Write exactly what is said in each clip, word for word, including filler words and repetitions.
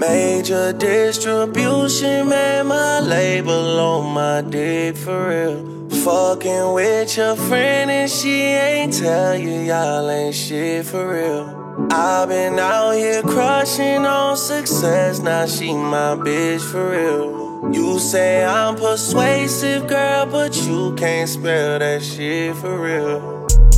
Major distribution, man, my label on my dick for real. Fucking with your friend and she ain't tell you y'all ain't shit for real. I've been out here crushing on success, now she my bitch for real. You say I'm persuasive, girl, but you can't spell that shit for real.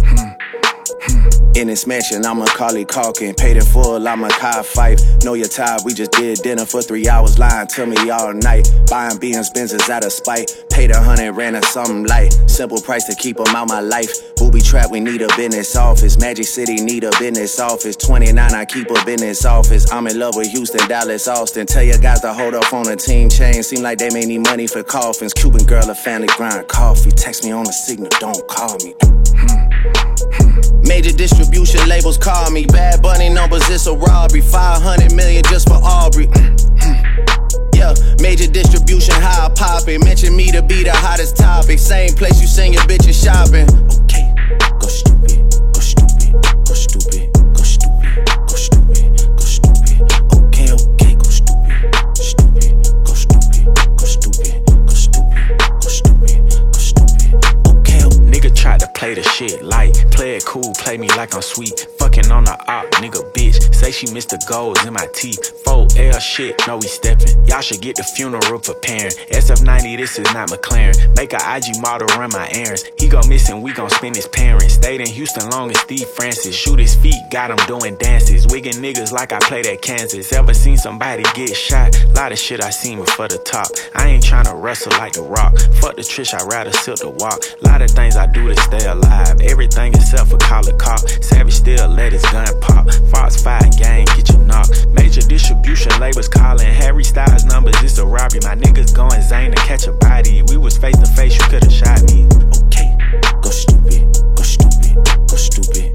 In this mansion, I'm Macaulay Culkin. Paid in full, I'm a Kai Fife. Know your type, we just did dinner for three hours, lying to me all night. Buying B M's, Benzes out of spite. Paid a hundred, ran a something light. Simple price to keep them out my life. Booby trap, we need a business office. Magic City need a business office. twenty-nine, I keep a business office. I'm in love with Houston, Dallas, Austin. Tell your guys to hold up on a team chain. Seem like they may need money for coffins. Cuban girl, a family grind coffee. Text me on the signal, don't call me. Major distribution labels call me. Bad Bunny numbers, it's a robbery. five hundred million just for Aubrey. Yeah, major distribution, how I pop it. Mention me to be the hottest topic. Same place you send your bitches shopping. Okay, go stupid, go stupid, go stupid, go stupid, go stupid, go stupid. Okay, okay, go stupid, stupid, go stupid, go stupid, go stupid, go stupid, go stupid. Okay, okay. Nigga tried to play the shit light. Play it cool, play me like I'm sweet. Fucking on the op, nigga bitch. Say she missed the goals in my teeth. four L shit, no we steppin'. Y'all should get the funeral preparing. S F ninety, this is not McLaren. Make a I G model run my errands. He go missing, we gon' spend his parents. Stayed in Houston long as Steve Francis. Shoot his feet, got him doing dances. Wiggin' niggas like I played at Kansas. Ever seen somebody get shot? Lot of shit I seen before the top. I ain't tryna wrestle like The Rock. Fuck the Trish, I'd rather silk the walk. Lot of things I do to stay alive. Everything except for call a cop. Savage still let his gun pop. Fox five gang, get you knocked. Major distribution labels calling. Harry Styles numbers, it's a robbery. My niggas going Zane to catch a body. We was face to face, you could've shot me. Okay, go stupid, go stupid, go stupid.